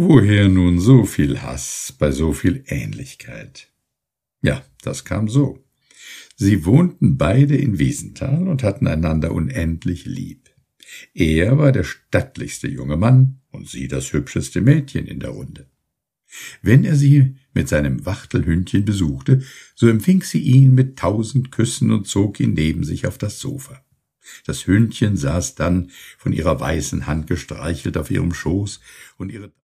Woher nun so viel Hass bei so viel Ähnlichkeit? Ja, das kam so. Sie wohnten beide in Wiesenthal und hatten einander unendlich lieb. Er war der stattlichste junge Mann und sie das hübscheste Mädchen in der Runde. Wenn er sie mit seinem Wachtelhündchen besuchte, so empfing sie ihn mit 1000 Küssen und zog ihn neben sich auf das Sofa. Das Hündchen saß dann, von ihrer weißen Hand gestreichelt, auf ihrem Schoß, und ihre